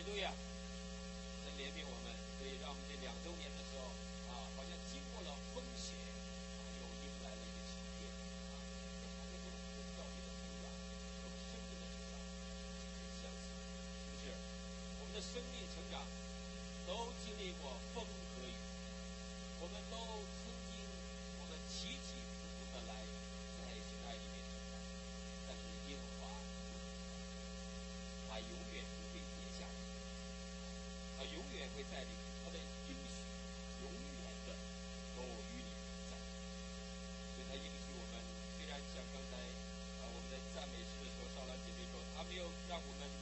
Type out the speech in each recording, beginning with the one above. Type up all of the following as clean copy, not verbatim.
路亚，神怜悯我们，所以让我们这2周年的时候好像经过了风雪，又迎来了一个新天这还是我们的教会的成长，我们生命的成长很相似，是不是？我们的生命成长都经历过风和雨，我们都曾经起起伏伏的来在神爱里面成长，但是耶和华他永远不会跌下去，他永远会带领他的应许永远的都与你同在，所以他应许我们。虽然像刚才我们在赞美诗的时候，少兰姐妹说他没有让我们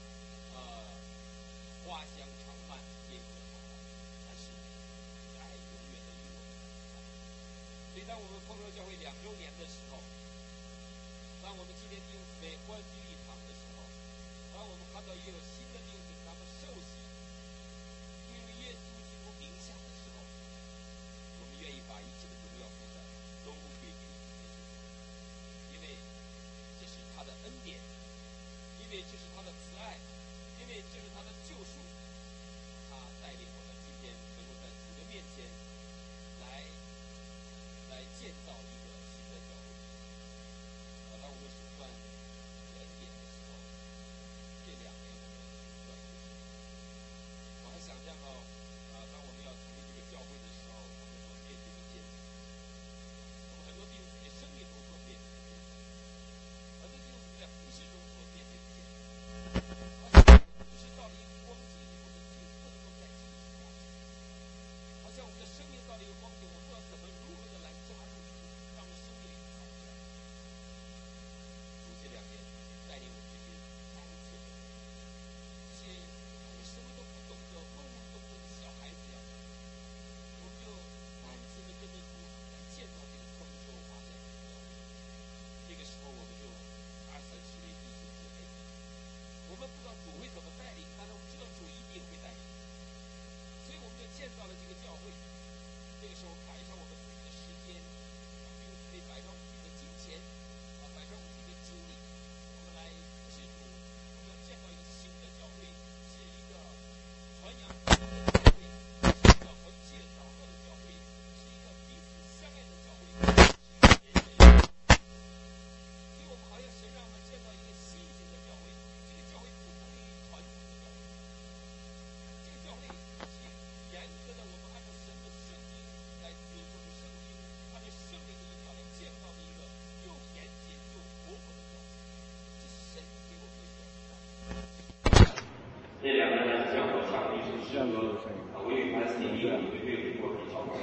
花香长漫天和长漫，但是爱永远的与我们同在。所以当我们丰收教会2周年的时候，当我们今天弟兄姊妹欢聚一堂的时候，当我们看到也有新的弟兄姊妹他们受洗归入耶稣基督名下的时候，我们愿意把一切的荣耀颂赞都归给耶稣，因为这是他的恩典，因为这是他的慈爱，因为这是他的救赎，他带领我们今天能够在主的面前来建造一个新的教会。当我们数算恩典的时候，这2年我们数算不清。我还想象到当我们要成立这个教会的时候，我们所面对的艰辛。我们很多弟兄在生命中所面对的艰辛，很多弟兄在服事中所面对的艰辛。服事到了一个光景以后的就不能够再继续下去，好像我们的生命到了一个光景，我们不知道如何的来抓住让我们生命里跑起来。这2年带领我们这些3岁的这些什么都不懂得懵懵懂懂的小孩子一样，我们就单纯的跟着主来建造这个丰收华山的教会。这个时候我们就20-30位弟兄姊妹，我们不知道主会怎么带领，但是我们知道主一定会带领，所以我们就建造了这个教会。这个时候摆上我们自己的时间，弟兄姊妹摆上我们自己的金钱，摆上我们自己的精力，我们来服事主，我们要建造一个新的教会，是一个传扬福音的教会，是一个恒切祷告的教会，是一个彼此相爱的教会，是一个所以我们好像神让我们建造一个新型的教会，这个教会不同于传统的教会，这个教会是严格的，我们按照神的圣经来遵守圣经，按照圣灵的引导来建造的一个又严谨又活泼的教会，这是神给我们的一个。 这2个人向我唱的一首诗歌，我有一盘 CD， 你们对我可以唱过，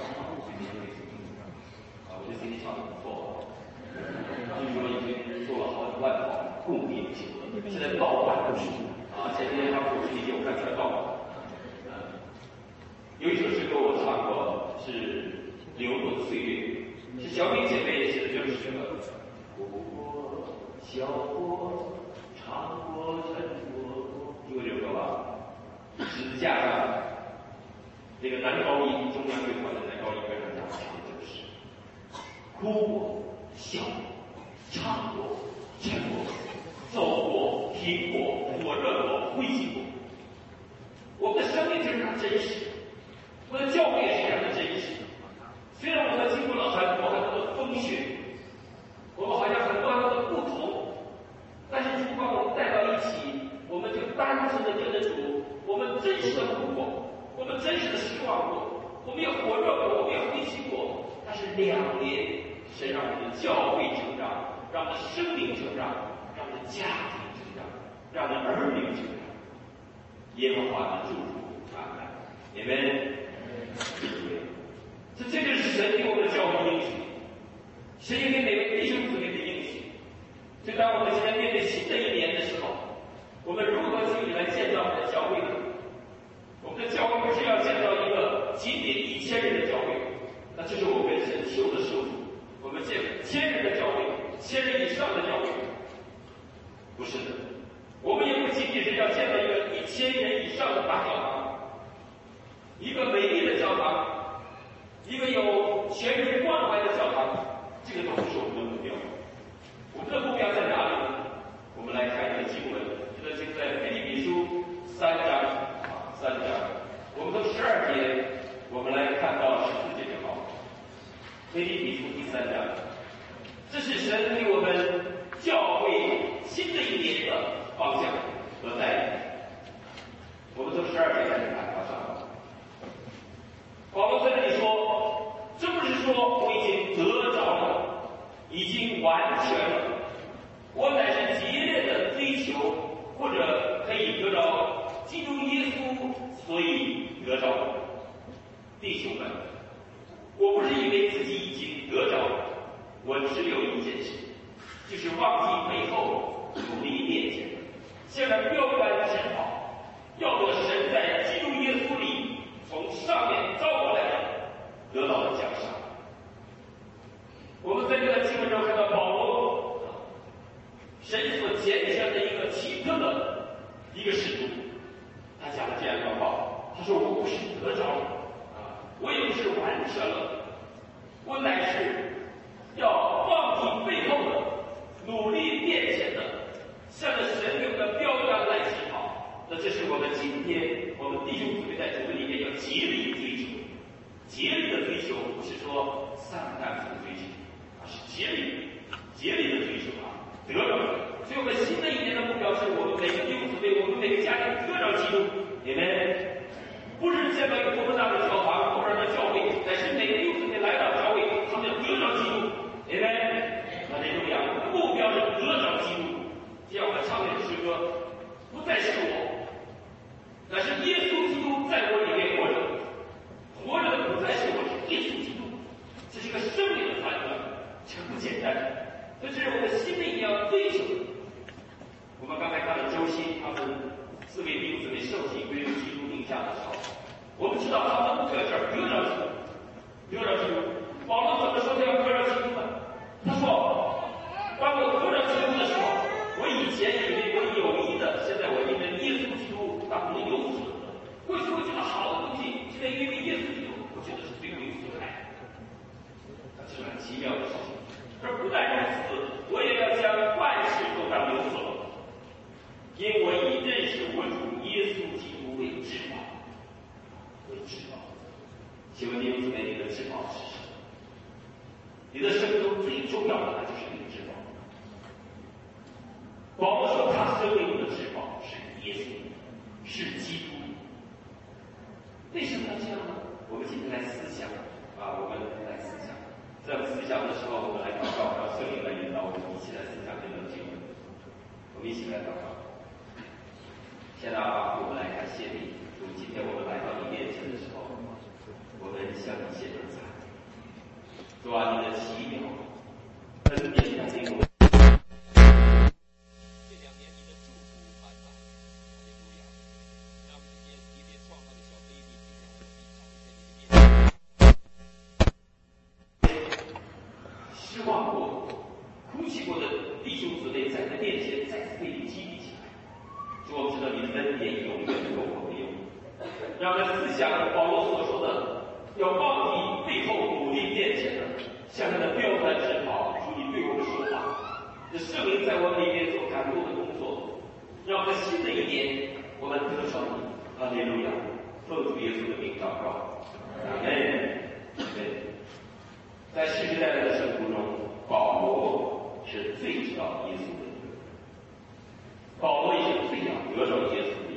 我这 CD 唱的不错，据说已经做了好几万套供应起，现在盗版不是前几天他们手机我看全盗版。有一首诗歌我唱过，是流动岁月，是小敏姐妹写的这首诗歌。哭过，笑过，唱过，沉过，听过这首歌吧？十字架上，这个男高音中央乐团的男高音乐团长唱的就是哭过，笑过，唱过，沉过，走过，停过，火热过，灰烬过。我们的生命就是它真实，我们的教会也是这样的真实。虽然我们经过了很多的风雪，我们好像很多的不同，但是主把我们带到一起，我们就单纯的跟着主，我们真实的哭过，我们真实的失望过，我们也火热过，我们也灰烬过。但是2年，神让我们的教会成长，让我们的生命成长，让我们的家庭成长，让我们的儿女成长。耶和华的祝福，阿门。你们，这就是神给我们的教会应许，神也给每位弟兄姊妹的应许。所以当我们现在面对新的一年的时候，我们如何去来建造我们的教会呢？我们的教会不是要建造一个仅仅1000人的教会，那这是我们神求的束缚。我们建1000人的教会，1000人以上的教会，不是的。我们也不仅仅是要建造一个1000人以上的大教堂，一个美丽的教堂，一个有全人关怀的教堂，这个都不是我们的目标。我们的目标在哪里呢？我们来看一个经文，这个经在腓立比书3章腓立比书第3章，这是神给我们教会新的一年的方向和带领。我们从12节开始看，马上。保罗在这里说，这不是说我已经得着了，已经完全了，我乃是激烈的追求，或者可以得着基督耶稣，所以得着了。弟兄们，我不是以为自己已经得着了，我只有一件事，就是忘记背后，努力面前，向着标杆直跑，要得神在基督耶稣里从上面招过来的得到的奖赏。我们在这个经文中看到保罗，神所拣选的一个奇特的一个使徒，他讲了这样一段话，他说：“我不是得着了。”我也不是完全了，我乃是要忘记背后的，努力面前的，向着神给我们的标杆来起跑。那这是我们今天我们弟兄姊妹在主里面要竭力追求，竭力的追求，不是说上干部的追求，而是竭力的追求啊，得着。所以我们新的一年的目标是我们每个弟兄姊妹，我们每个家庭得着基督，你们。不是建造一个多么大的教堂，多么大的教会，乃是每个弟兄姊妹来到教会，他们要得着基督，明白？那这种样的目标是得着基督。就像我们唱那首诗歌，不再是我，乃是耶稣基督在我里面活着，活着的不再是我，是耶稣基督。这是一个生命的反转，这不简单。这是我们新的一年要追求的。我们刚才看了周星他们4位弟兄姊妹受洗归入基督定下的时候，我们知道他们这个事儿得着基督，得着基督。保罗怎么说他要得着基督呢？他说：“当我得着基督的时候，我以前以为我有意的，现在我因为耶稣基督当中有损的。过去我觉得好的东西，现在因为耶稣基督，我觉得是最为损害。这是很奇妙的事情。而不但如此，我也要将万事都当有损。”因我以认识我主耶稣基督为至宝，为至宝。请问弟兄姊妹，你的至宝是什么？你的生命中最重要的，那就是你的至宝。保罗说，他生命中的至宝是耶稣，是基督。为什么要这样呢？我们今天来思想啊，我们来思想。在我们思想的时候，我们来祷告，让圣灵来引导我们一起来思想这段经文。我们一起来祷告。现在啊，我们来感谢你，主，今天我们来到你面前的时候，我们向你献上赞。主啊，你的奇妙恩典带领我们。 这2年你的祝福满满，哈利路亚！让我们今天一边创造的小 baby， 今天我们一场在你的面前。 失望过、哭泣过的弟兄姊妹，在你的面前再次被你激励起来。主，我知道你的恩典永远够我们用，让我们思想保罗所说的，要忘记背后努力面前的，向他的标杆直跑。主，你对我们说话，这圣灵在我们里面所感动的工作，让我们新的一年我们得着你。哈利路亚！奉主耶稣的名祷告，阿门。在世世代代的圣徒中，保罗是最知道耶稣的。保罗也是最想得着耶稣的。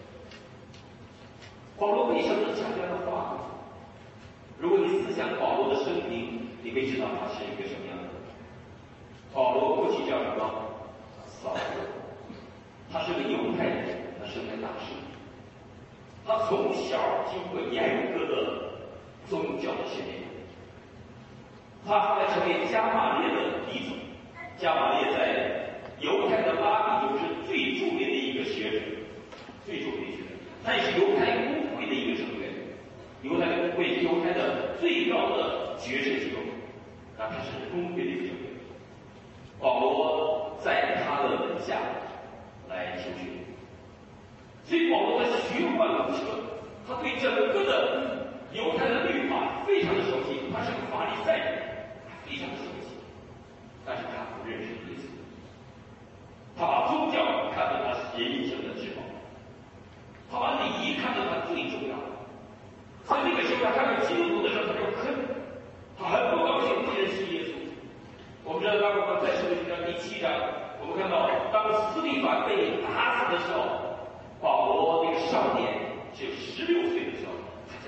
保罗为什么讲这样的话呢？如果你思想保罗的生平，你会知道他是一个什么样的人。保罗过去叫什么？扫罗。他是个犹太人，他生在大士。他从小经过严格的宗教的训练。他后来成为加马列的弟子。加马列在犹太的拉比中是最著名的一个学者，最著名的学者，他也是犹太公会的一个成员。犹太公会是犹太的最高的决策机构，他是公会的一个成员。保罗在他的门下来求学，所以保罗的学贯无车，他对整个的犹太的律法非常的熟悉，他是个法利赛人，非常的熟悉，但是他不认识耶稣。他把宗教看作他人生的至宝，他把礼仪看作他最重要的。在那个时候，他看到基督徒的时候，他就恨，他很不高兴，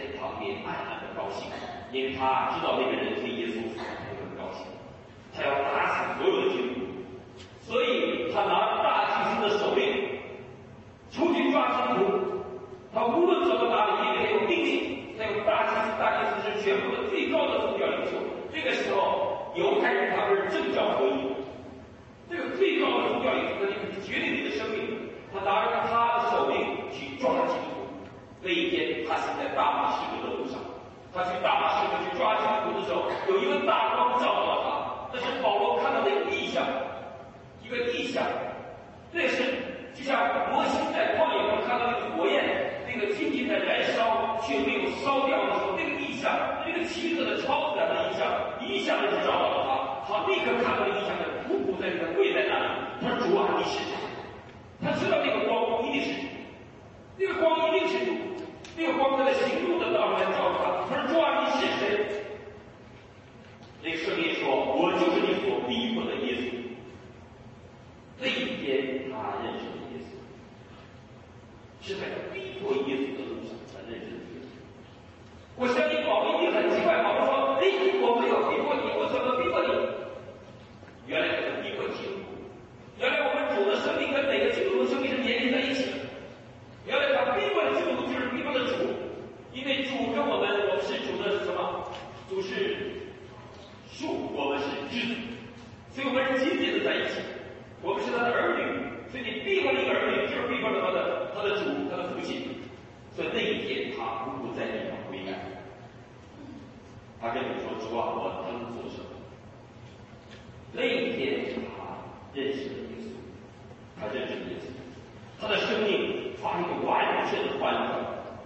在旁边暗暗的高兴，因为他知道那个人对耶稣他会很高兴，他要打死所有的基督徒，所以他拿着大祭司的手令出去抓基督徒。他无论走到哪里，因为他有兵器，他有大祭司，大祭司是全部的最高的宗教领袖。这个时候，犹太人他们是政教合一，这个最高的宗教领袖，他就是决定你的生命。他拿着他的手令去抓基督徒。那一天，他行在大马士革的路上，他去大马士革去抓基督徒的时候，有一个大光照到了他，那是保罗看到的一个异象，一个异象，那是就像摩西在旷野中看到那个火焰，那个静静的燃烧却没有烧掉的时候，那个异象，那个奇特的超自然的异象，一下子就照到了他，他立刻看到那个异象的匍匐在那跪在那里，他说主啊，你是谁？他知道那个光一定是主，那个光一定是主，那个光在行路的道路来照着他。他说主啊，你是谁？那个圣灵说，我就是你所逼迫的耶稣。那一天他认识了耶稣，是在逼迫耶稣的路上才认识的耶稣。我相信保罗一定很奇怪，保罗说：“哎，我没有逼迫你，我怎么逼迫你？”原来他是逼迫基督徒。原来我们主的生命跟每个基督徒的生命是连接在一起的。原来他逼迫的基督徒就是逼迫的主，因为主跟我们是主的是什么？主是树，我们是枝子，所以我们是紧紧的在一起。我们是他的儿女，所以你逼迫一个儿女，就是逼迫了他的主，他的父亲。所以那一天他匍匐在地上悔改，他跟你说：“主啊，我当做什么？”那一天他认识了耶稣，他认识了耶稣，他的生命发生一个完全的翻转。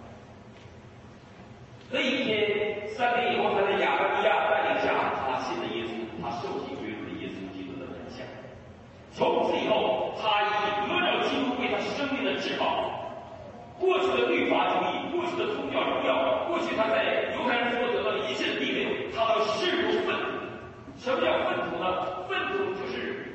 那一天3年以后，他在亚伯尼亚带领下，他信了耶稣，他受洗归入了耶稣基督的门下。从此以后，他以得着基督为他生命的至宝。过去的律法主义，过去的宗教荣耀，过去他在犹太人所得到的一切的地位，他都视如粪土。什么叫粪土呢？粪土就是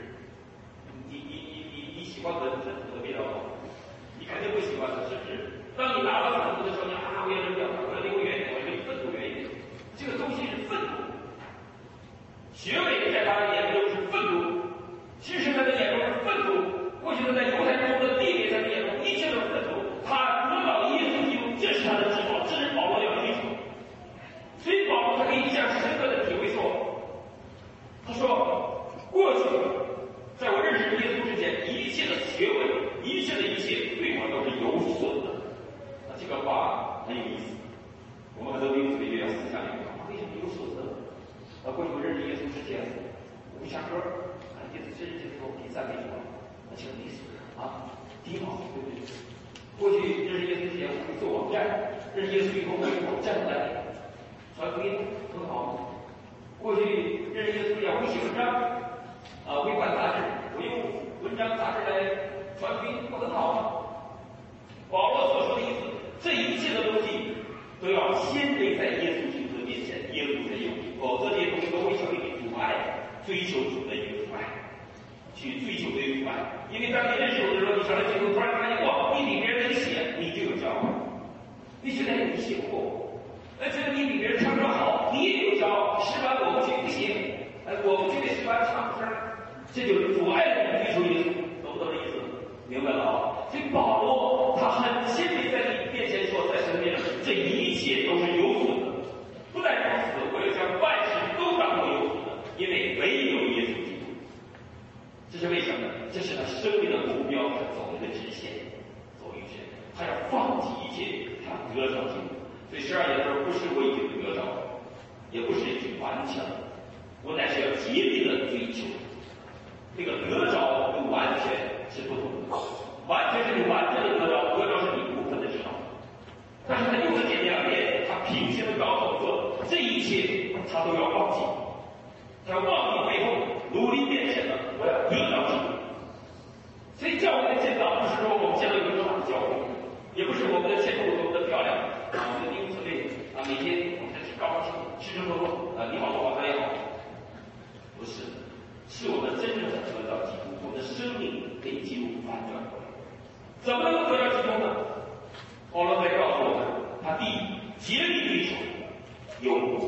你喜欢闻粪土的味道吗？你肯定不喜欢的，是不是？当你拿到粪土的时候，你我要扔掉它，我要离我远一点，我要离粪土远一点。这个东西是粪土，学位在他的眼中是粪土，知识在他眼中是粪土。过去他在犹太人中的地位，在他眼中一切都是粪土。他得到耶稣基督，这是他的至宝，这是保罗要追求。所以保罗他可以这样深刻的体会说，他说过去在我认识耶稣之前，一切的学问，一切对我都是有损的。这个话很有意思，我们很多弟兄姊妹就要思想一个，为什么有损呢？过去我认识耶稣之前，我不下歌，耶稣真是说第3类说，这个意思挺好，对不对？过去认识耶稣之前，我会做网站；认识耶稣以后，我有网站来传福音，很好。过去认识耶稣之前，我会写文章，会办杂志，我用文章杂志来传福音，不很好吗？保罗所说的意思，这一切的东西都要先背在耶稣基督的面前，耶稣才有，否则这些东西都会成为你阻碍追求主的一个阻碍。去追求这个主爱，因为当你认识我的时候，你上来接触，突然发现哇，你比别人能写，你就有骄傲；你觉得你写不过，觉得你比别人唱歌好，你也有骄傲。诗班我不去不行，我不去那诗班唱歌，这就阻碍了你追求耶稣，懂不懂这意思？明白了啊？所以保罗他很谦卑在你面前说，在神面上，这一切都是有损的。不但如此，我又将万事都当作有损的，因为唯有耶稣基督。这是为什么？这是他生命的目标，他走一个直线，走一个直线，他要放弃一切，他得着基督。所以12节说，不是我已经得着，也不是已经完全了，我乃是要竭力的追求。这个得着跟完全是不同的，完全是你完全的得着，得着是你部分的知道。但是他用了这2点，他平行的告诉我说，这一切他都要忘记。他要忘记背后，努力面前的，我要得到基督。所以教会的建造不是说我们建了一个大的教会，也不是我们的建筑多么的漂亮，我们的弟兄姊妹每天我们在高兴吃吃喝喝你好我好他也好，不是，是我们真正的得到基督，我们的生命被基督翻转过来。怎么能够得到基督呢？保罗在告诉我们，他第一，竭力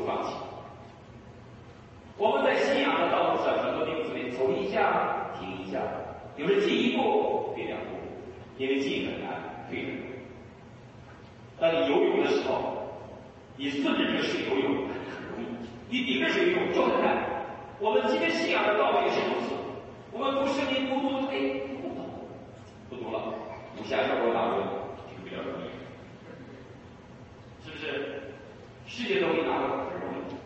放弃。我们在信仰的道路上，很多弟兄姊妹走一下停一下，有时进一步退两步，因为进很难，退很难。当你游泳的时候，你顺着这个水游泳很容易，你顶着水游泳就很难。我们今天信仰的道路也是如此。我们读圣经读，不读了，武侠小说大论听比较容易，是不是？世界都给拿了，很容易。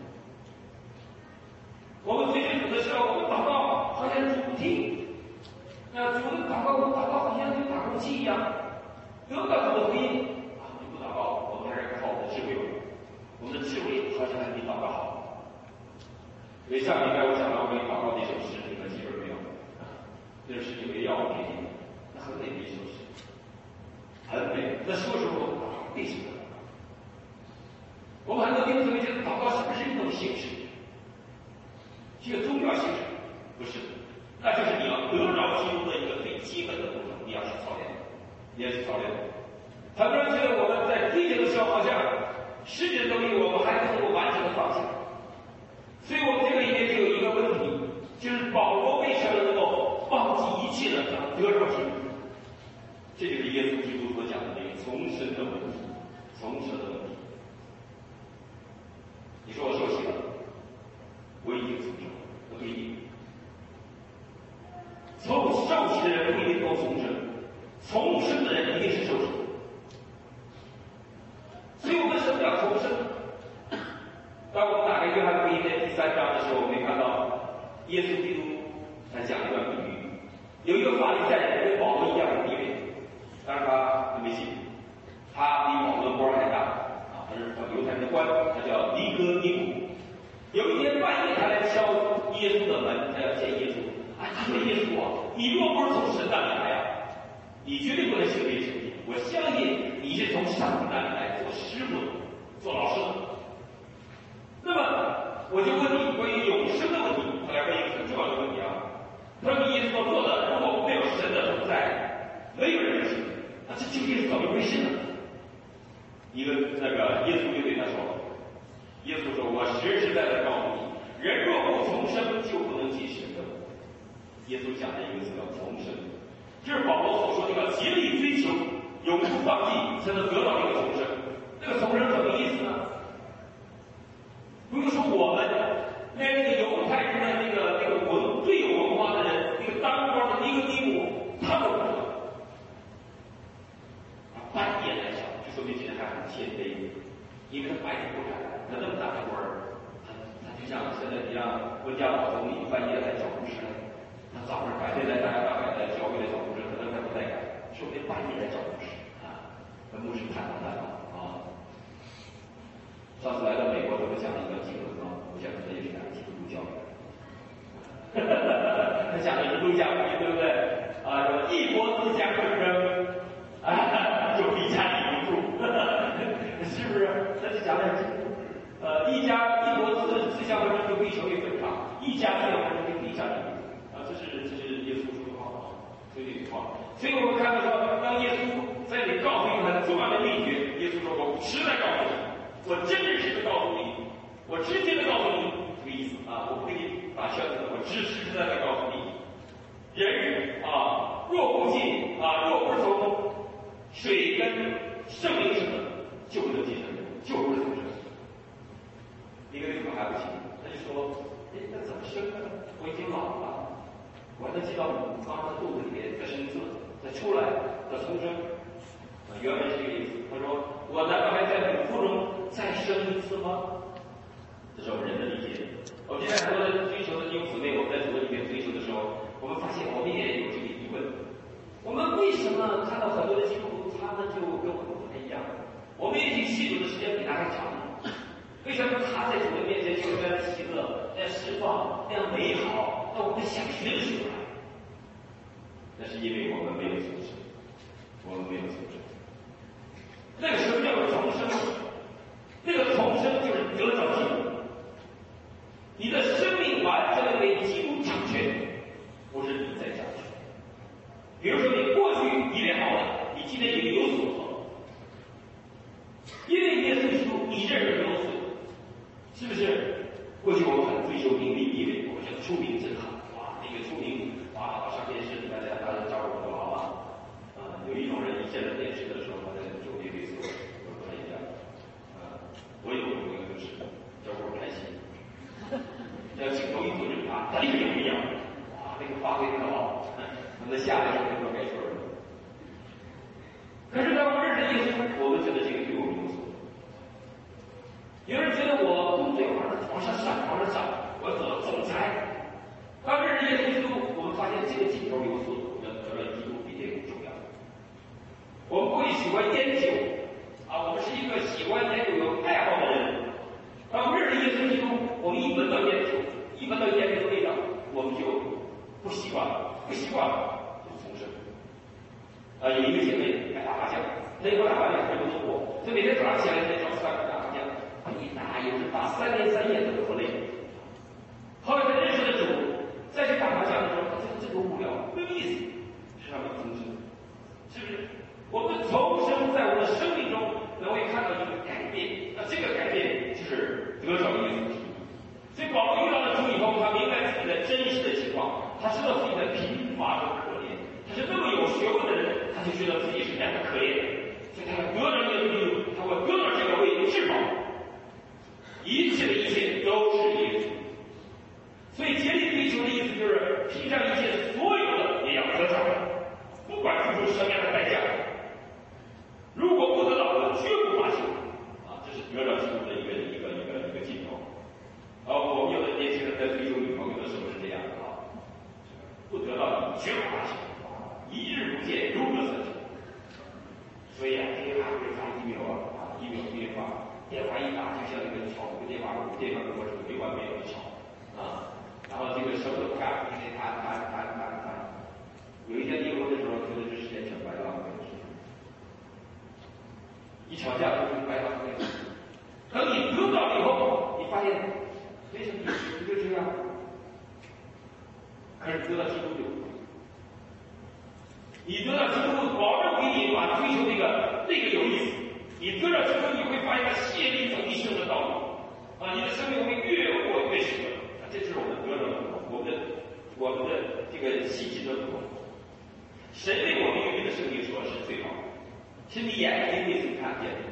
我们最近主的时候，我们祷告好像主不听，主的祷告好像跟打空气一样，得不到主的回应啊！我们不祷告，我们还是靠我们的智慧，我们的智慧好像还比祷告好。所以上礼拜我讲到关于祷告的一首诗，你们记住没有？那首诗有个要给你，那很美的一首诗，很美。那说说我为什么？我们很多弟兄姊妹觉得祷告是不是一种形式？是一个宗教形式？不是，那就是你要得着基督的一个最基本的步骤，你要去操练，你要去操练。很多人觉得我们在追求的时候，好像世界的东西我们还不能够完整的放下。所以我们这个里面就有一个问题，就是保罗为什么能够放弃一切的得着基督？这就是耶稣基督所讲的那个重生的问题，重生的问题。你说我受洗了，我已经重生了，不一定。受洗的人不一定都重生，重生的人一定是受洗。所以我们什么叫重生？当我们打开约翰福音的第3章的时候，我们会看到耶稣基督他讲一段比喻，有一个法利赛人跟保罗一样的地位，但是他没信，他比保罗的官还大。他是犹太人的官，他叫尼哥底母。有一天半夜，他来敲耶稣的门，他要见耶稣。他说：“耶稣啊，你若不是从神那里来啊，你绝对不能行这些事情。我相信你是从上帝那里来做师傅的，做老师的。那么我就问你关于永生的问题，他来问一个很重要的问题啊。他说：你所做的，如果没有神的同在，没有人行。那这究竟是怎么回事呢？”耶稣就对他说：“耶稣说，我实实在在告诉你，人若不重生，就不能进神的国。”耶稣讲的一个字叫重生，这是保罗所说的要竭力追求、永不放弃，才能得到这个重生。这个重生什么意思呢？比如说我们连那个犹太人的那个最有文化的人，那个当官的尼哥底母，他都不知道。半夜来讲，就说明这人还很谦卑，因为他白天不敢，他那么大的官儿，他就像现在一样，温家宝总理半夜来找牧师来，他早上白天来大概在教会来找牧师，可能他不太敢，说不定半夜来找牧师啊，跟牧师谈啊。上次来到美国，他们讲了一个基本啊，我想他也是讲基督教的，他讲的是路加福音，对不对？啊，说一国自相纷争，就离家里不住，是不是？那就讲的是，一国自相纷争就可以成为坟场，一家自相纷争就可以离家里不住啊，这是耶稣说的话，这句话。所以我们看到说，当耶稣在这里告诉他的作案的秘诀，耶稣说：“我实在告诉你，我真实的告诉你，我直接的告诉你，这个意思啊，我不给你打圈子，我实实在在告诉你，人啊，若不进啊，若不是从水跟圣灵生的，就不能进神，就不是从生。尼哥底母还不行，他就说：那怎么生呢？我已经老了，我还能进到母妈的肚子里面再生一次，再出来，再重生。原文是这个意思。他说：我难道还在母腹中再生一次吗？这是我们人的理解。我们现在很多人追求的弟兄姊妹，我们在主里面追求的时候，我们发现我们也有这个疑问。我们为什么看到很多的基督徒，他们就跟我们不太一样？我们也许信主的时间比他还长，为什么他在主的面前就那样喜乐、那样释放、那样美好？那我们想学的出来，那是因为我们没有重生，我们没有重生。那个什么叫做重生？那个重生就是得着基督，你的生命完全的为基督掌权，不是你在掌权。比如说，你过去以为好了，你今天也有所错，因为耶稣基督，你这人有罪，是不是？ 过去我很追求名利地位，我觉得出名真好，哇，那个出名，哇，上电视，大家招我多好啊！有一种人一见到电视的时候，他在周围对所我说一下，我有一个故事，叫我开心。要镜头一对着他立刻就不一样，哇，那个发挥特好，等他下来的时候就该说了。可是当我认识耶稣，我们觉得这个对我们有所。有人觉得我工作往上上，我得了总裁。当认识耶稣基督，我们发现这个镜头有所，我们得了基督比这个重要。我们会喜欢研究我们是一个喜欢研究有爱好的人。当我们认识耶稣基督，我们一闻到研究的味道，我们就不习惯了，就重生。有一个姐妹爱打麻将，她以后打麻将很不错过，她每天早上起来在找3个打麻将，一打有时打3天3夜都不累。后来她认识了主，再去打麻将的时候，她觉得这个无聊，没有意思，是让我重生，是不是？我们重生在我们的生命中，能会看到一个改变，那这个改变就是得着耶稣基督。所以保罗遇到了主以后，他明白自己的真实的情况，他知道自己的贫乏和可怜。他是那么有学问的人，他就觉得自己是那样的可怜，所以他要得着耶稣基督，他会得到这个为至宝。一切的一切都是耶稣。所以竭力追求的意思就是拼上一切所有的也要得着，不管付出什么样的代价。如果不得到，我绝不罢休。这是得着基督的一个镜头。我们有的年轻人在追求女朋友的时候是这样的不得到你绝不罢休，一日不见如隔三秋。所以电话会发email电话一打就像那个吵个电话跟我是没完没了的吵然后这个什么都不干，天天谈。有一天离婚的时候，觉得这时间全白浪费了。一吵架就是白浪费了。等你得到以后，你发现没什么意思，就这样。可是得到基督就不一样。你得到基督，保证给你把追求那个有意思。你得到基督，你会发现他谢你走一生的道路你的生命会越过越喜乐。这就是我们得到的我们的这个细节的不同。神为我们预备的生命所是最好的，是你眼睛未曾看见的，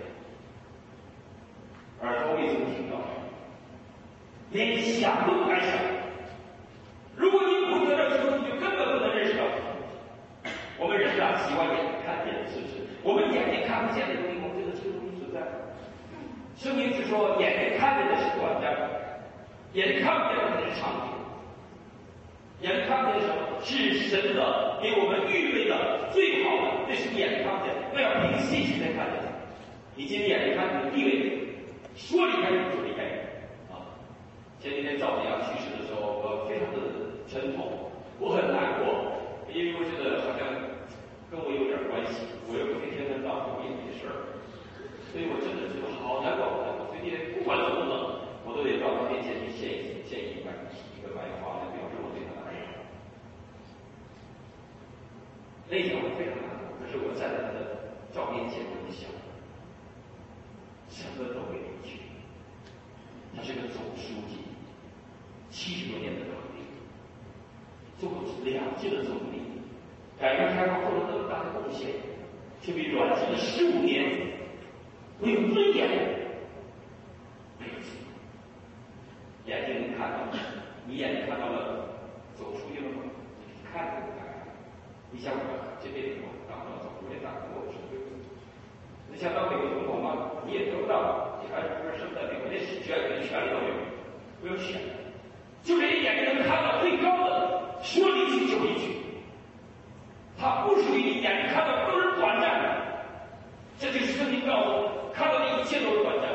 耳朵未曾听到的，连想都不敢想。如果你不得到基督，你就根本不能认识到我们人喜欢眼睛看见，是不是？我们眼睛看不见的东西，我们觉得这个东西存在。圣经是说，眼睛看见的是短暂的，眼睛看不见的是长久。眼睛看不见的什么？是神的给我们预备的最好的，这是你眼睛看不见，那要凭信心才看见。你今天眼睛看见的地位，说离开就离开前几天赵子阳去世的时候，我非常的沉痛，我很难过，因为我觉得好像跟我有点关系，我又天天的到处演这事儿，所以我真的觉得好难过。所以不管怎么冷，我都得到他面前去献一个白花来表示我对他的爱。那天我非常难过，可是我站在他的照片前，我就想，什么都会离去。他是个总书记，70多年的能力，做过2届的总理，改革开放做了那么大的贡献，却被软禁了15年，没有尊严，没有自由。眼睛能看到，你眼睛看到了走出去了吗？看都不看。你想我这辈子我当不了总理，当不过是对不对？你想当美国总统吗？你也得不到，你还不是生在美国，连权利都没有，没有选。就这一眼睛能看到最高的，说离去就离去，它不属于你眼睛看到都是短暂的。这就是圣经告诉我，看到的一切都是短暂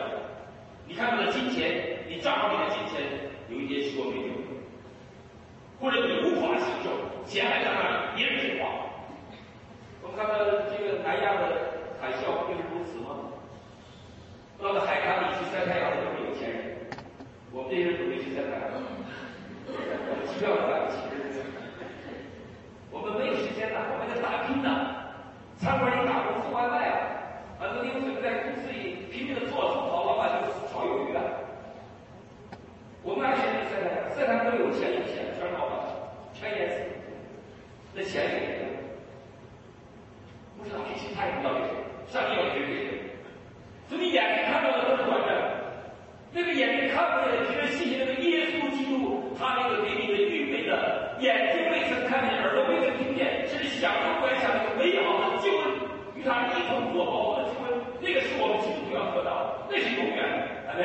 看见的，只是信那个耶稣基督，他那个给你的预备的，眼睛未曾看见，耳朵未曾听见，甚至想都不敢想那个美好的救恩，与他一同作保的救恩，那个是我们基督徒要得到的，那是永远的。阿门。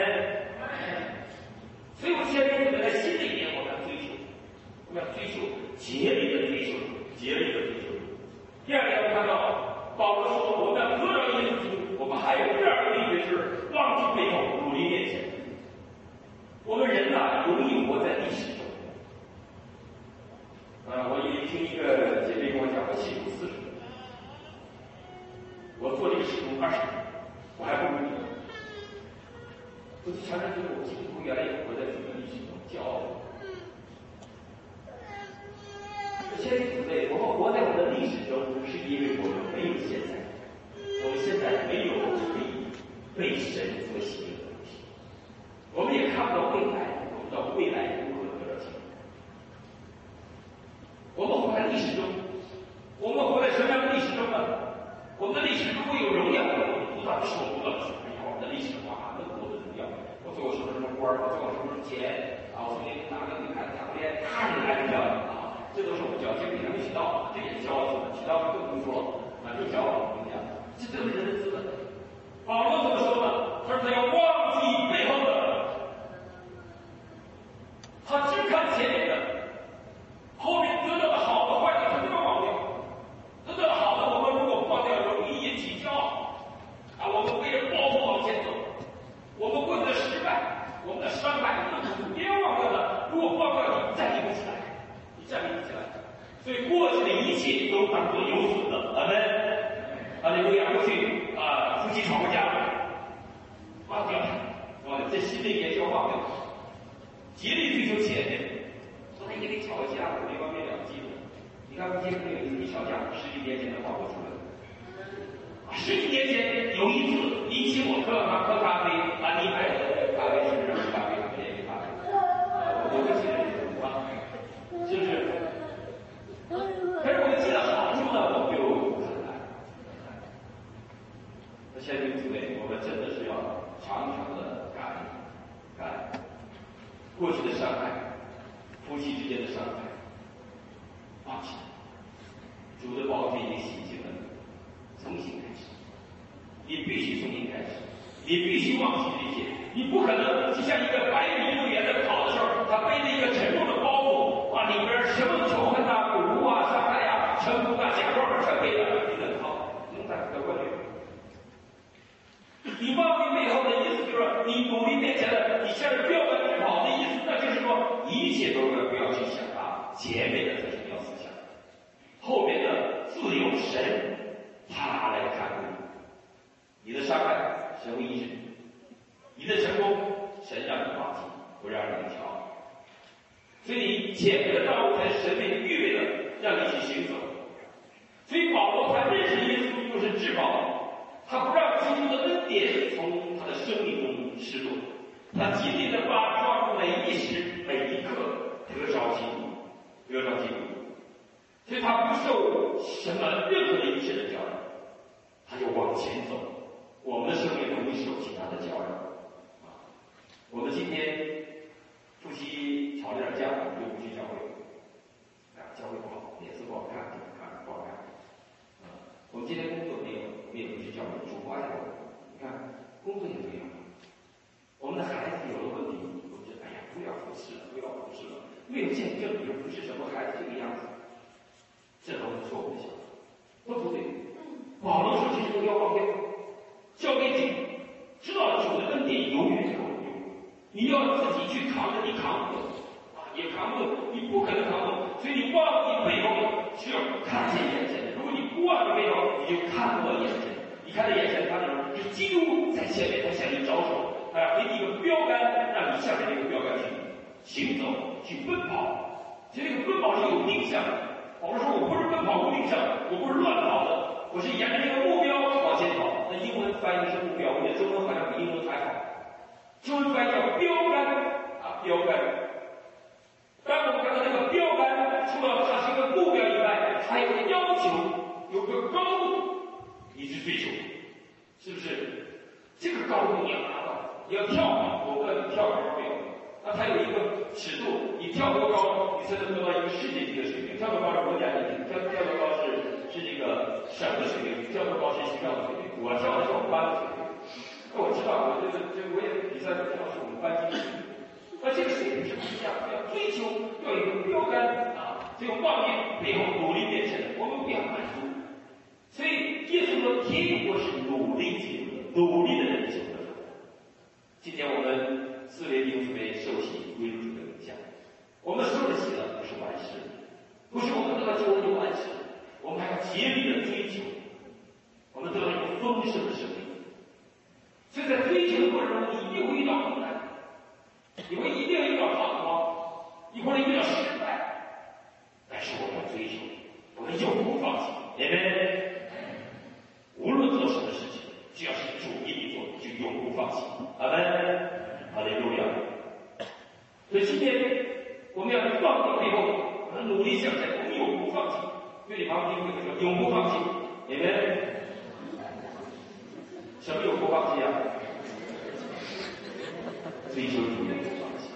所以我现在在新的一年，我们要追求，我们要追求竭力的追求，竭力的追求。第二点，我看到保罗说，我们要得着耶稣基督，我们还有第二个秘诀是忘记背后，努力面前。我们人呐，容易活在历史中。我也听一个姐妹跟我讲，我信主40年，我做这个事工20年，我还不如你。我就常常觉得我基督徒原来也活在这个历史中，骄傲。现在姊妹，我们活在我们的历史中，是因为我们没有现在，我们现在没有可以被神所喜悦的东西，我们也看不到未来，我们不知道未来如何得到结果。我们活在历史中，我们活在什么样的历史中呢？我们的历史如果有荣耀，我们不知道，这是我们不知道的。哎呀，我们的历史哇，那么多的荣耀，我做过什么什么官，我做过什么什么钱，我曾经拿个女孩子谈过恋爱，太难了。这都是我们教，这个还没学到，这也是教我们，学到更不说就教我们讲，这都是人的资本。保罗怎么说呢？他说他要忘记背后的，他只看前面的，后面得到的好的坏的他都要忘掉。得到的好的，我们如果忘掉，容易引起骄傲我们为了抱负往前走，我们为了失败，我们的伤害，我们的苦，别忘掉了。如果忘掉，你站立不起来。站立起来，所以过去的一切都当作有损的。阿门。阿利路亚。过去夫妻吵过架，忘掉，这新的一年就要忘掉，竭力追求前面。昨天也得吵个架，我没完没了记得。你看，夫妻朋友一吵架，10几年前的话我出来了。10几年前有一次，你请我喝咖啡，你买的咖啡是不是咖啡便宜咖啡？我就记得是不是？可是我记得好处呢，我就不很难。那现在姊妹，我们真的是要常常的感恩过去的伤害，夫妻之间的伤害，忘记主的宝血已经洗净了你，重新开始。你必须重新开始，你必须忘记这些，你不可能就像一个白领运动员在跑的时候，他背着一个沉重的包袱。里边什么仇恨侮辱伤害成功假装全给了，你能跑？能得冠军？你忘记背后的意思就是说，你努力面前的，你向着标杆直跑的意思，那就是说，一切都不要去想前面的才是要思想，后面的自有神他来看顾你。你的伤害，神会医治你；你的成功，神让你忘记，不让你骄傲。所以你前面的道路才是神为你预备的，让你去行走。所以保罗他认识耶稣基督是至宝，他不让基督的恩典从他的生命中失落，他紧紧地抓住每一时每一刻得着基督，得着基督。所以他不受什么任何的一切的搅扰，他就往前走。我们的生命容易受其他的搅扰我们今天夫妻吵了点架，我们就不去教会教会不好，脸色不好看，不好看我们今天工作没有不去教会，主观上你看工作也没有，我们的孩子有了问题，我们就哎呀不要服侍了，没有见证也不是什么孩子这个样子，这都是错误的想法，都不对。保罗说这些都要忘掉，交给主，知道主的恩典永远够用，你要自己去扛着，你扛不动也扛不动，你不可能扛动，所以你忘记背后需要看见眼前的。如果你不忘记背后，你就看不到眼前。你看到眼前看到什么？是基督在前面，他向你招手，给你一个标杆，让你向着这个标杆去行走，去奔跑。所以这个奔跑是有定向的。保罗说：“我不是奔跑无定向，我不是乱跑的，我是沿着这个目标往前跑。”那英文翻译是目标，我觉得中文好像比英文还好。中文翻译叫标杆标杆。当我们看到这个标杆，除了它是一个目标以外，还有个要求，有个高度，你去追求，是不是？这个高度你要达到， 你要跳，我不知道你跳过没有？那它有一个尺度，你跳多高，你才能得到一个世界级的水平。跳多高是国家级，跳多高是这个省的水平，跳多高是学校的水平。我跳的是我们班的水平。那我知道，我也比赛跳的是我们班级的水平。那这个水平是不一样，要追求，要有一个标杆啊，这个妄念背后努力变成的，我们不要满足。所以耶稣说，天国是努力结果的，努力的人就得着。今天我们4位弟兄姊妹受洗归入主的名下，我们受了洗了，不是完事，不是我们得到救恩就完事，我们还要竭力的追求，我们得到一个丰盛的生命。所以在追求的过程中，你一定会遇到困难，你会一定遇到彷徨，你会遇到失败，但是我们要追求，我们永不放弃，明白？无论做什么事情，只要是主意你做，就永不放弃。阿门，哈利路亚。所以今天我们要放到背后，我们努力向前，我们永不放弃。对你旁边会说，永不放弃，明白？什么永不放弃啊？追求主永不放弃。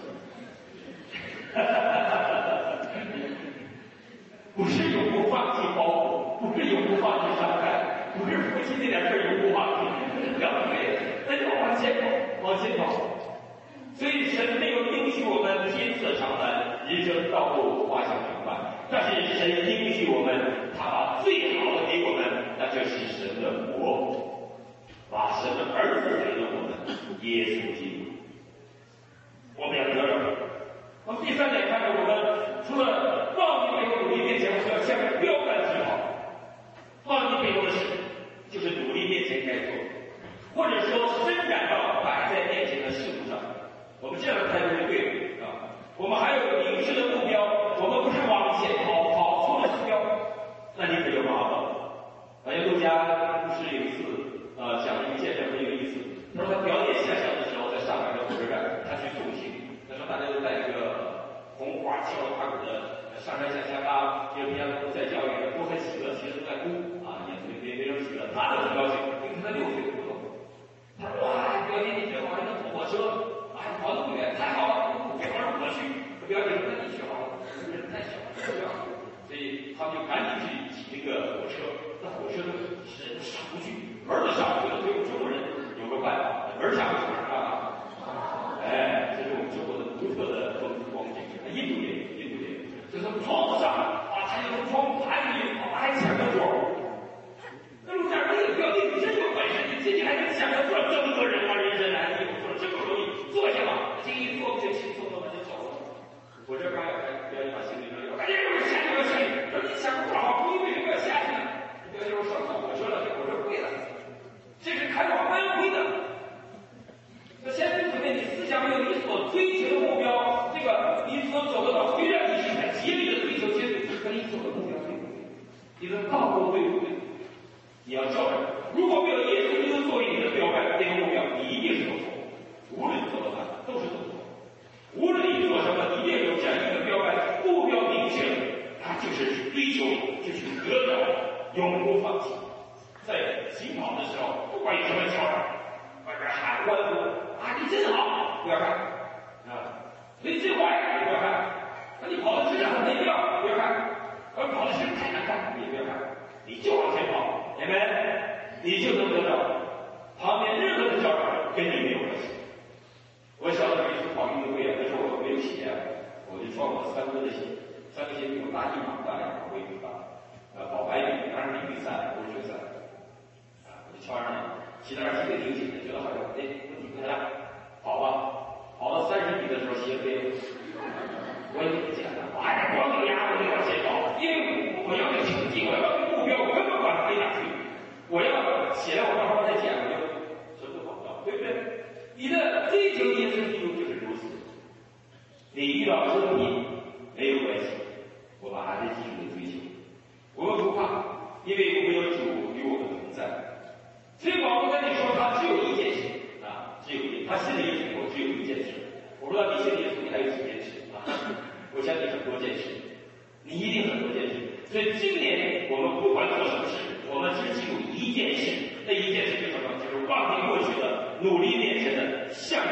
不是永不放弃包袱，不是永不放弃伤害，不是夫妻这点事永不放弃，不要对，那就往前跑，往前跑。所以神没有应许我们天色长蓝，人生道路滑向平凡，但是神应许我们，他把最好的给我们，那就是神的国，把神的儿子给了我们，耶稣基督。我们要得着。那么第3点看着我们除了忘记背后努力面前，我们要向着标杆直跑。忘记背后的事，就是努力面前该做，或者说伸展到摆在面前的事物上。我们这样的态度就对了啊！我们还有明确的目标，我们不是往前跑，跑错了目标，那你可就麻烦了。好像陆家不是有一次讲了一个见证很有意思。他说他表姐下乡的时候，在上海的火车站，他去送行。他说大家都带一个红花敲锣打鼓的上山下乡啊，因为平常都在教育，都很喜乐，其实都在哭啊，也没人喜乐。他都很高兴，因为他6岁的不懂。他说哇，表姐你学好还能坐火车。跑得不远，太好了！别玩我去，不要紧，那你学好了，人太小了，不要。所以他们就赶紧去挤那个火车，那火车都人上不去，门都上不去了。所以中国人有个办法，门上不去哪干嘛？哎，这是我们中国的独特的光景。印度也，就是床子上啊，他就从窗户爬进去，还抢个座。那陆家人也不要紧，你真有本事，你自己还能抢个座，这么多人啊，人生难题，我说这么容易。坐下吧，这一坐就轻松了，就走了。我这刚要表演把行李扔掉，赶紧给我下去，下去！说你想不好，你为什么要下去呢？表姐说上错火车了，这火车贵了，这是开往安徽的。那先生姊妹，你思想没有你所追求的目标，这个你所走的道，虽然你是很竭力的追求天主，可你走的目标对不对？你的道路对不对？你要照着。如果没有耶稣基督作为你的标杆，这个目标你一定是走错。无论做到哪都是走错，无论你做什么，一定有这样一个标杆，目标明确，那就是追求，就是得到，永不放弃。在起跑的时候，不管有什么叫嚷，外边喊欢呼啊，你真好，不要看啊，你真坏，不要看，那你跑的真的很没料，不要看，跑的真太难看，你也不要看，你就往前跑，明白？你就能得到。旁边任何的叫嚷跟你没有关系。我小的时候一次跑运动会啊，那时候我没有鞋啊，我就穿我3哥的鞋，3个鞋比我大1码大2码，我也不大。跑100米，当时是预赛，不是决赛。我就穿上了，其他人挺紧的，觉得好像问题不大，跑吧。跑到30米的时候，鞋飞了，我也不简单，我还得光着牙我就往前跑，因为我要有成绩，我要有目标，我根本不管飞哪去，我要起来，我到时候再捡，我就什么都跑不到，对不对？你的追求耶稣基督就是如此。你遇到问题没有关系，我们还是继续的追求，我们不怕，因为我们有主与我们同在。所以保罗跟你说，他只有一件事啊，只有一，他信的耶稣，我只有一件事。我不知道你信的耶稣，你还有几件事啊？我相信很多件事，你一定很多件事。所以今年我们不管做什么事，我们只有一件事，那一件事是什么？就是忘记过去的，努力面前的，向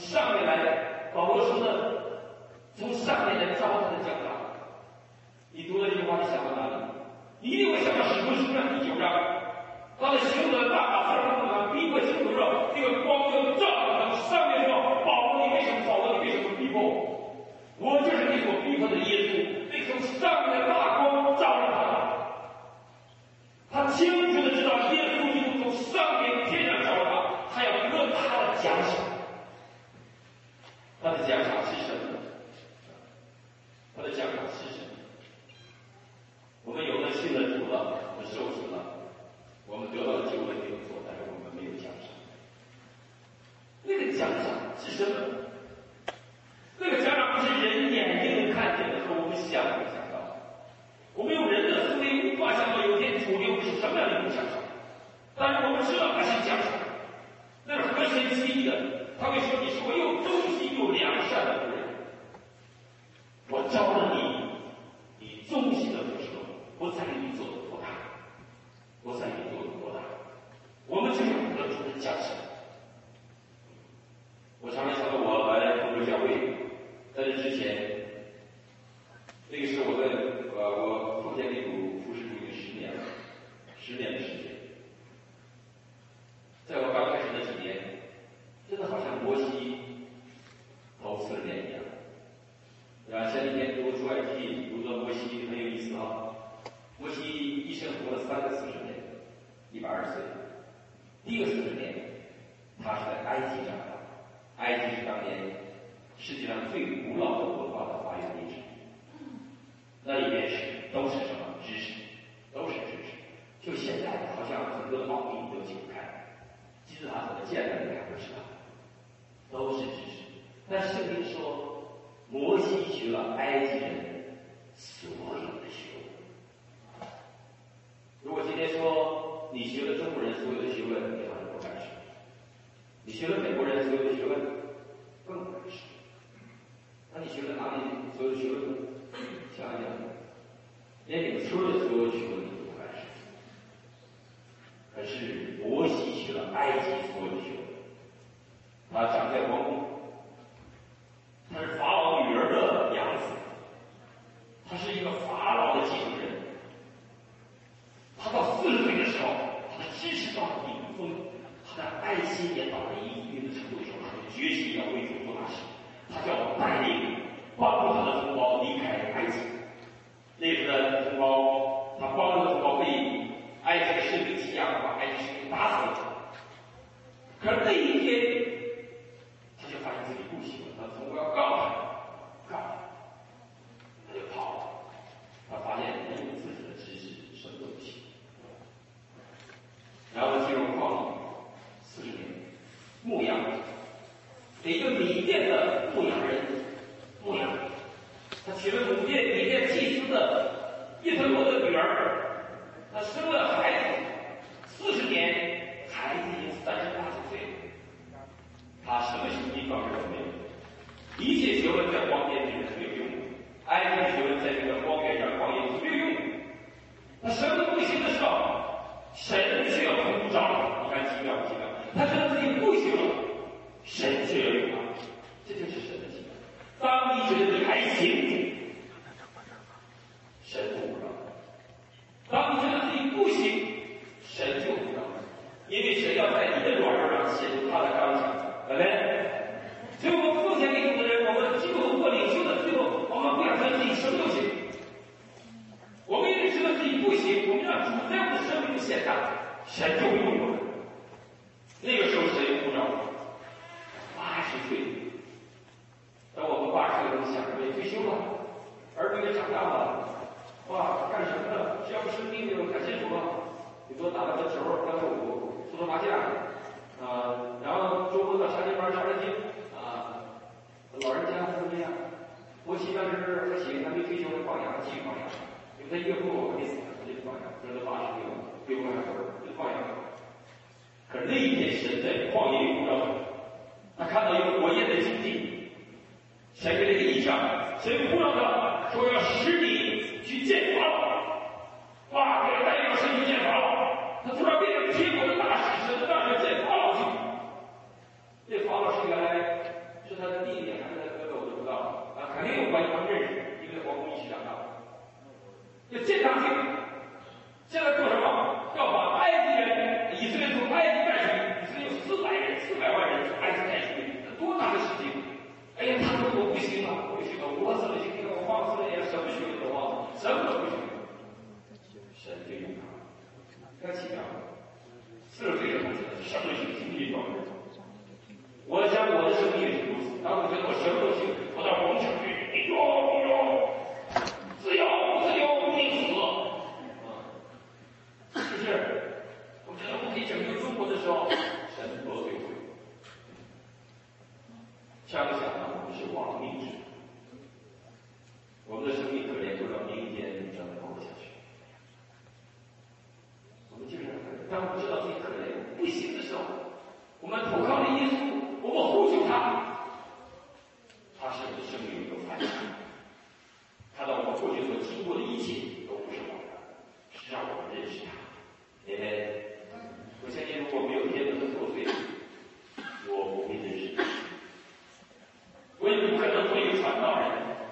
上面来，保罗说呢，从上面来招他的奖赏。你读了这句话，你想到哪里？你一定会想到使徒行传第9章，当使徒的大马色上的逼迫基督徒时，这个光就照着他，上面说：“保罗，你为什么？保罗，你为什么逼迫我？我就是你所逼迫的耶稣。”那从上面的大光照着他，他清楚的知道耶稣基督从上面天上照着他，他要得他的奖赏。他的奖赏是什么？他的奖赏是什么？我们有的信了主了，我们受洗了，我们得到了救恩没有错，但是我们没有奖赏。那个奖赏是什么？那个奖赏不是人眼睛能看见的，和我们想都想到。我们用人的思维无法想到有天主给我们是什么样的一种奖赏，但是我们知道它是奖赏，那是合神心意的。他会说：“你是我又忠心又良善的仆人，我招了你，你忠心的服侍我，我在你做的多大，我在你做的多大。”我们就是得出的奖赏。我常常想到我来广州教会，在这之前，那个时候我奉献给主服侍主已经10年了，10年的时间。在我刚开始的几年，真的好像摩西头40年一样。前几天读出埃及，读到摩西很有意思啊。摩西一生活了3个40年，120岁。第一个40年，他是在埃及长大。埃及是当年世界上最古老的文化的发源地之一。那里面都是什么知识？都是知识。就现在好像很多的奥秘都解不开，金字塔怎么建的你还不知道，都是知识。但圣经说，摩西学了埃及人所有的学问。如果今天说你学了中国人所有的学问，你好像不敢说；你学了美国人所有的学问，更不敢说。那你学了哪里所有的学问呢？想一想，连你们村的所有学问你都不敢说。可是摩西学了埃及所有的学问，他长在王宫，他是法老女儿的养子，他是一个法老的继承人。他到40岁的时候，他的知识到了顶峰，他的爱心也到了一定的程度的时候，他就决心要为主做大事。他就要带领帮助他的同胞离开埃及。那时的同胞，他帮助的同胞被埃及的士兵欺压，把埃及士兵打死了。可是那一天，他就发现自己不行了，他同胞要告他，他就跑了。他发现没有自己的知识，什么都不行。然后进入旷野40年，牧羊，一个米甸的牧羊人，他娶了米甸祭司的叶特罗的女儿，他生了孩子，40年，孩子已经38岁了。他什么地方都没有，一切学问在荒野里面是没有用的，埃及学问在这个荒原上旷野是没有用的。他什么都不行的时候，神却要呼召他，你看奇妙不奇妙？他知道自己不行了，神却要用他，这就是神的奇妙。当你觉得你还行，神不呼召；当你觉得自己不行，神就呼召，因为神要在你的软弱上显出他的刚强，对不对？所以我们奉献给主的人，我们基督徒或领袖的，最后我们不想说自己什么都行，我们一定知道自己不行，我们让主在我们的生命中显大，神就会用我们。那个时候神呼召我，80岁。当我们80岁的时候想着退休了，儿女也长大了，哇，干什么呢？只要不生病就感谢主啊！你多打打个球，打个舞，搓搓麻将，然后周末到查经班查查经啊。老人家怎么样？摩西当时还行，还没退休，还放羊，继续放羊。因为他岳父还没死，他就放羊，这是80岁了，岳父还活着，就放羊。可是那一天，神在旷野里呼召他，看到一个火焰的荆棘，神给了一个异象，神呼召他说要使你去见法老。哇，这个带领神去见法老，他突然变成天国的大使，神让人见法老去。这法老是原来要建堂去。现在做什么？要把埃及人，以色列从埃及带出，以色列有400万人从埃及带出去，这多大的事情！哎呀，他说我不行了，我不行了，我怎么去给我放肆了呀？什么学都忘了，什么都不行。神就用他，要奇妙，40岁的孩子什么都行，经济状态。我想我的生命也是如此，当我觉得我什么都行，我到广场去，你有，自由不自由必死，是不是？我觉得我可以拯救中国的时候，神多对我。想不想呢？我们是亡命之徒，我们的生命可怜不到明天怎么活下去？我们就是当我们知道自己可怜不行的时候，我们投靠了耶稣，我们呼求他，他使我们的生命有反转，看到我们过去所经过的一切都不是枉然，是让我们认识他。因为我相信，如果没有天主的作祟，我不会认识他。我也不可能做一个传道人。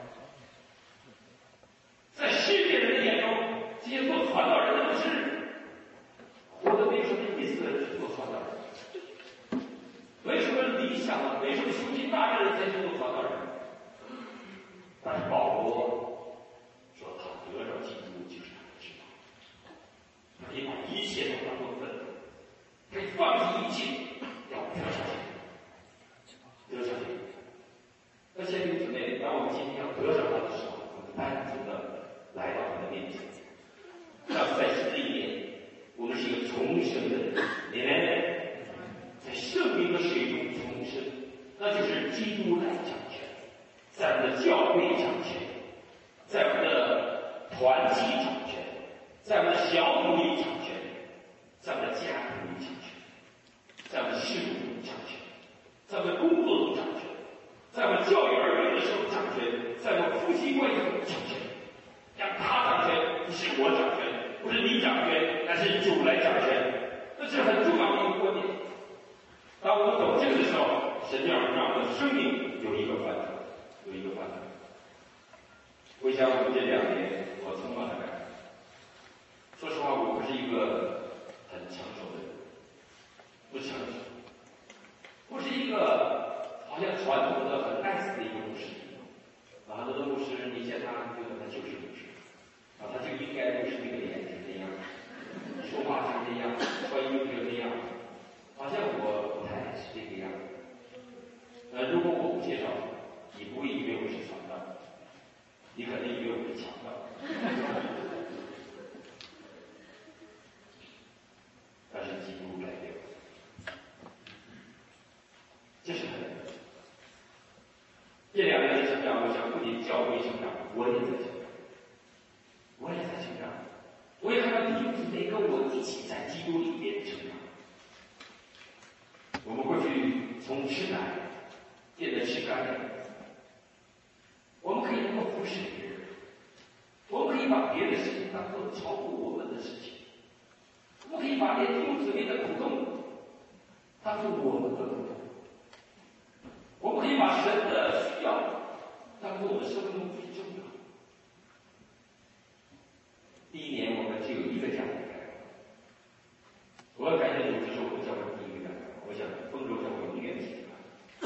在世界人的眼中，这些做传道人的都是活得没什么意思的人去做传道人，没什么理想的，没什么胸襟大志的才去做传道人。但是保罗说，他得着基督就是他的指导，他可以把一切都当作粪土，可以放弃一切，要得上去，得上去。那些弟兄姊妹，当我们今天要得上他的时候，我们单纯的来到他的面前，让在神里面，我们是一个重生的人，你们在圣灵的水中重生，那就是基督来掌权，在我们的教会掌权，在我们的团体掌权，在我们的小组里掌权，在我们的家庭里掌权，在我们的事务中掌权，在我们的工作中掌权，在我们教育儿女的时候掌权，在我们夫妻关系中掌权，让他掌权，不是我掌权，不是你掌权，但是主来掌权，这是很重要的一个观念。当我们懂这个的时候，神要让我们的生命有一个反转，有一个反转。我想我们这2年，我充满了感恩。说实话，我不是一个很成熟的人，不成熟，不是一个好像传统的很 nice 的一个牧师，很多的牧师，你见他觉得他就是牧师，他就应该不是那个脸是那样，说话是那样，穿衣服就那样，好像我不太是这个样子。如果我不介绍你，不会以为我是传道，你可能以为我是强盗。但是基督改变我，这是很难的。这2年的成长，我想不仅教会成长，我也在成长，我也在成长，我也看到弟兄姊妹跟我一起在基督里面成长。我们过去从吃奶变得吃干粮，我们可以能够服侍别人，我们可以把别人的事情当做超过我们的事情，我们可以把弟兄姊妹的苦痛当做我们的苦痛。我们可以把神的需要当做我们生命中最重要的。第1年我们只有1个家庭改革，我要感谢主，这是我们教会第1个改革。我想丰州教会永远记得。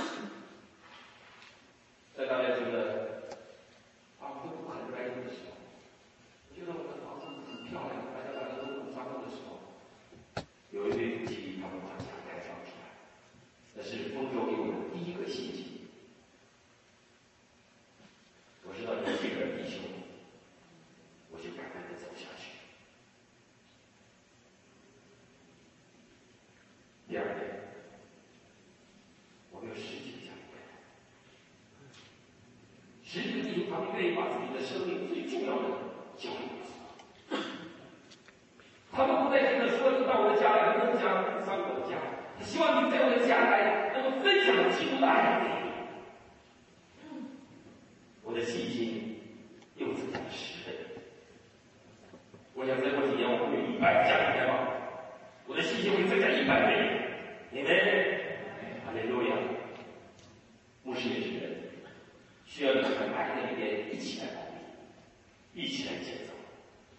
在大家觉得房子不很干净的时候，觉得我的房子很漂亮，大家都很脏的时候，有一对夫妻他们把家改造出来，那是丰州给我们第1个信息。我知道有这个弟兄，我就敢跟他走下去。第2年，我们有10几个家庭改革，10几个弟兄他们愿意把自己的生命最重要的交给耶稣，他们不再听着说你到我的家来，跟我讲上我的家，他希望你在我的家来能够分享基督的爱给你。我的信心又增加了10倍。我想再过几年我会有100个家庭开放，我的信心会增加100倍。你们，哈利路亚！牧师也是人，需要你们在爱的里面一起来鼓励，一起来建造，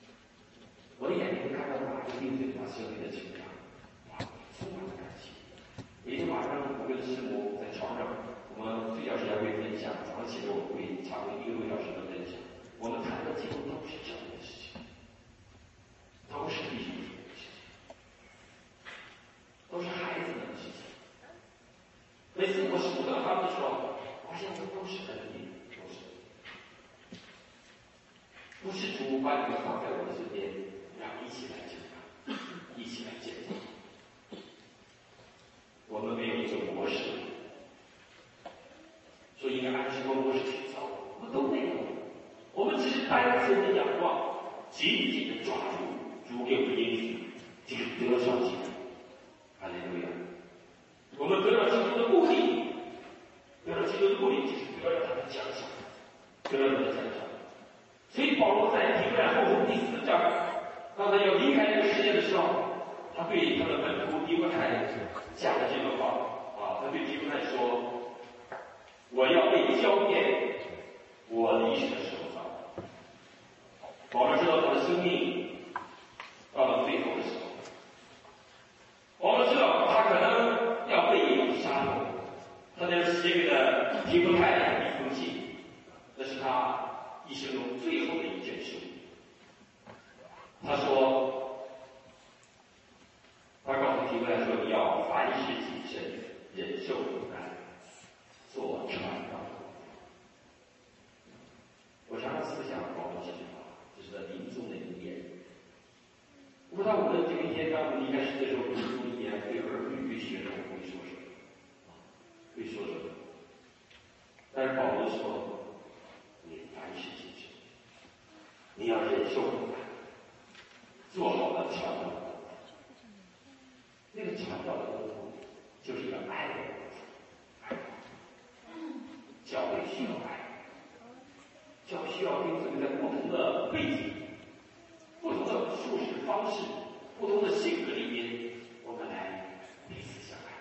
命对他生命的成长，充满了感情。每天晚上我跟师母在床上，我们睡觉时还会分享，早上起来我会差不多1个多小时的分享。我们谈的几乎都是教育的事情，都是弟兄姊妹的事情，都是孩子们的事情。每次我辅导他们的时候，发现都是恩典，都是。不是主把你们放在我的身边，让一起来成长，一起来建造。我们没有一个模式，说应该按什么模式去走，我们都没有。我们只是单纯的仰望，紧紧的抓住主给我们应许，就是得着基督。哈利路亚！我们得到基督的目的，得到基督的目的就是得到他的奖赏，得到他的奖赏。所以保罗在提摩太后书第4章，当他要离开这个世界的时候，他对他的门徒提摩太讲了这个话啊，他对提摩太说：“我要被浇奠，我离世的时候到。”保罗知道他的生命到了最后的时候，保罗知道他可能要被杀戮，他在写给了提摩太的一封信，那是他一生中最后的一件事。他说，他告诉提摩太说：“你要凡事谨慎，忍受苦难，做传道的。”我常常思想保罗这句话，这是他临终的遗言。不知道我们这一天当我们离开世界的时候，临终遗言对儿女、对学生会说什么？会说什么？但是保罗说：“你凡事谨慎，你要忍受苦难，做好了传道的功夫。那个传道的功夫就是一个爱的功夫。教会需要爱，教会需要弟兄姊妹在不同的背景、不同的处事方式、不同的性格里面，我们来彼此相爱。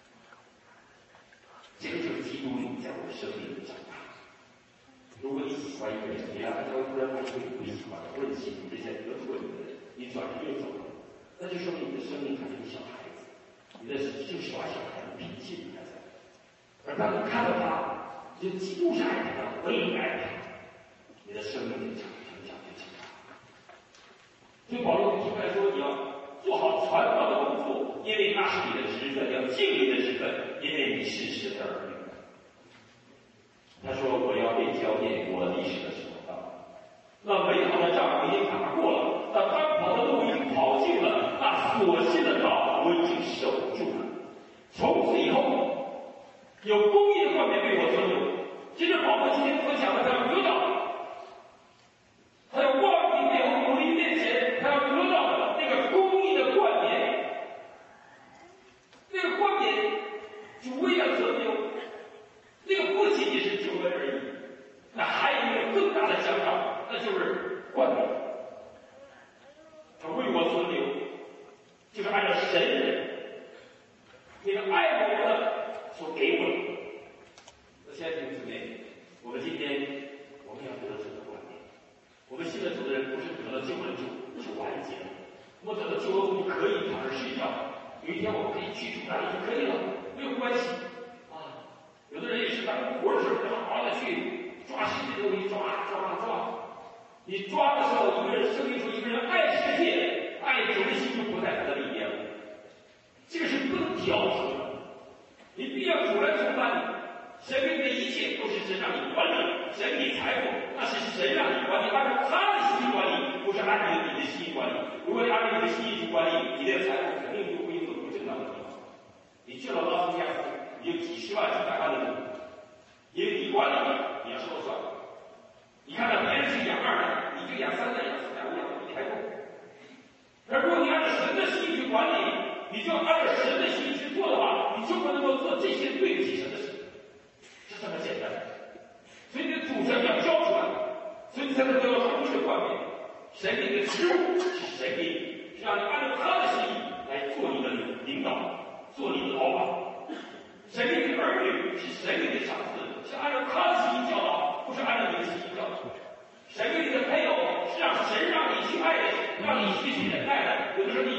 这个就是基督里在我们生命里长大。如果你喜欢一个人，你让他突然发现你不喜欢，或者你喜欢这些得罪你的人，你转身就走了，那就说明你的生命还是个小孩子，你的就耍小孩的脾气还在。而当你看到他，就基督是爱他的，我也爱他，你的生命就成长就成长。所以保罗对提摩太说：“你要做好传道的工作，因为那是你的职分，要尽你的职分，因为你是神的儿女。”他说：“我要被浇奠，我离世的时候到了。那美好的仗我已经打过了，那当跑的路已经跑尽了，那所信的道我已经守住了。从此以后，有公义的冠冕为我存留。”接着保罗今天分享的他要得到，他要忘记背后努力面前，他要得到的那个公义的冠冕。那个冠冕主为了存留，那个不仅仅是救恩而已，那还有一个更大的奖赏，那就是冠冕。他为我存留，就是按照神人那个爱我的所给我的。亲爱的弟兄姊妹，我们今天我们要得到这个冠冕。我们信了主的人不是得了救恩就完结了，我得了救恩我们可以躺着睡觉，有一天我们可以去主那里就可以了，没有关系啊。有的人也是当活的时候好好的去抓世界的东西，抓，你抓的时候，一个人生命中一个人爱世界、爱主的心就不在他的里面了，这个是不能调和的。你必要主来充满你。神给你的一切都是神让你管理，神给你财富，那是神让你管理，按照他的心意管理，不是按照你的心意管理。如果你按照你的心意去管理，你的财富肯定就会走不正当的地方。你去了拉斯维加斯，你就几十万、几百万的人，因为你管理，你要说了算。你看到别人去养2代，你就养3代、养4代、5代，你还够。而如果你按照神的心意去管理，你就按照神的心意去做的话，你就不能够做这些对不起神的事。是这么简单，所以你的主权要交出来，所以你才能得到公义的冠冕。神给你的职务是神给你，是让你按照他的心意来做你的领导，做你的老板。神给你的儿女是神给你的赏赐，是按照他的心意教导，不是按照你的心意教导。神给你的配偶是让神让你去爱的，让你去忍耐的。有的时候你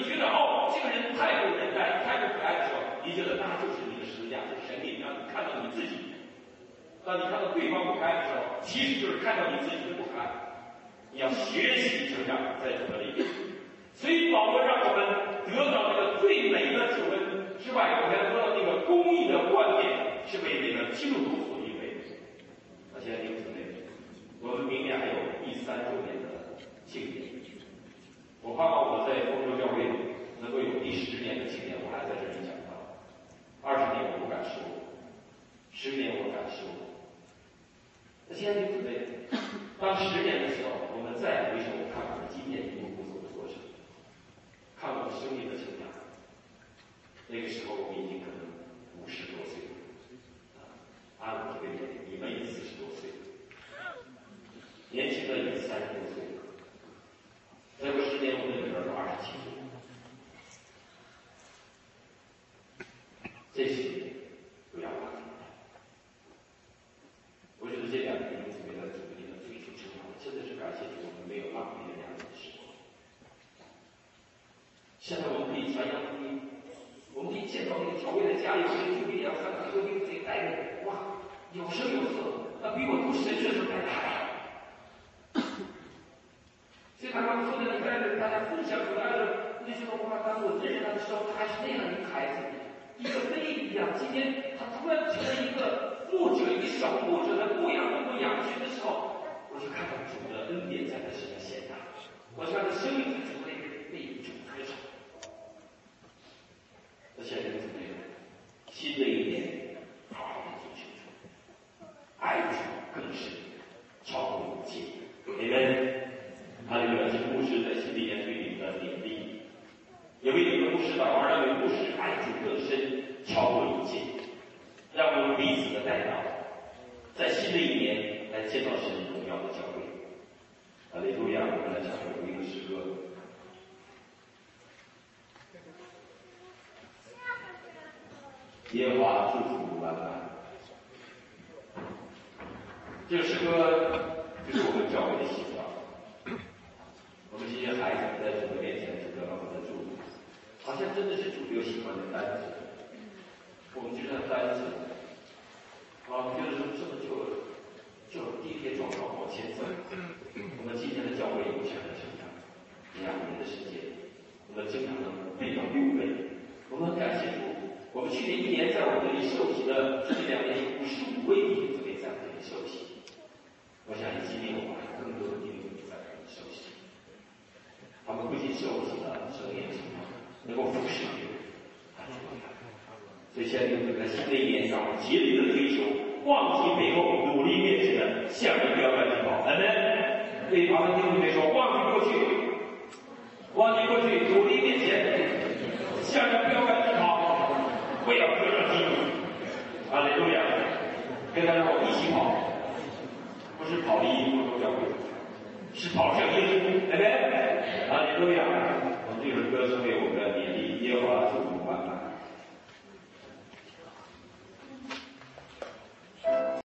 当你看到对方不堪的时候，其实就是看到你自己的不堪。你要学习成长在主的里面。所以保罗让我们得到那个最美的救恩之外，我们还得到那个公义的冠冕，是为那个基督徒所预备的。亲爱的弟兄姊妹，我们明年还有第3周年的庆典。我盼望我在丰州教会能够有第10年的庆典，我还在这里讲道。20年我不敢说，10年我敢说。那亲爱的弟兄姊妹，当10年的时候，我们再回首看我们今天一步步走的过程，看我们生命的成长，那个时候我们已经可能50多岁了。按我这个年龄，你们也40多岁了，年轻的也30多岁了。再过10年，我们的女儿都27岁。这10年不要忘记。我觉得这2年我们为了主力的追求成长，真的是感谢主，我们没有浪费这2年的时光。现在我们可以传扬福音，我们可以见到那个教会的家里有人就2、3个弟兄姊妹带着，哇，有声有色，那比我读神学的时候还大了。所以他们说的，你看大家分享出来的那些话，当我认识他的时候，他还是那样一个孩子，一个 baby 一样。今天他突然成为一个牧者，一个小牧者的牧羊羊群的时候，我就看到主的恩典在他身上显大，我就看到生命之主被主开创。那现在怎么样？新的一年，好好的追求主，爱主更是超过一切。你们。他这个是牧师在新的一年对你的勉励，也为你们牧师祷告，让你们牧师爱主更深，超过一切，让我们彼此的带到，在新的一年来见到神荣耀的教会。哈利路亚！我们来唱一个诗歌。耶和华祝福万般。这个诗歌就是我们教会的喜欢。我们这些孩子在主的面前是得到我们的祝福，好像真的是主流喜欢的单子。我们觉得单子，我们觉得说这么就跌跌撞撞往前走。我们今天的教会有这样的成长，2年的时间，我们经常能倍到6倍。我们感谢主，我们去年1年在我们这里受洗的，这2年有55位弟兄姊妹在我们这里受洗。我相信今年我们还更多的弟兄姊妹在这里受洗。他们不仅受洗了，生命成长，能够服侍别人，所以现在就在新的一年，让我们竭力的追求，忘记背后，努力面前的向着标杆去跑。阿门。对旁边弟兄姊妹说，忘记过去，努力面前，向着标杆去跑，不要得了基督。哈利路亚！跟他说一起跑，不是跑离福州教会，是跑向耶稣。阿门。哈利路亚！我们这首歌是为我们的勉励，耶和华祝福万般。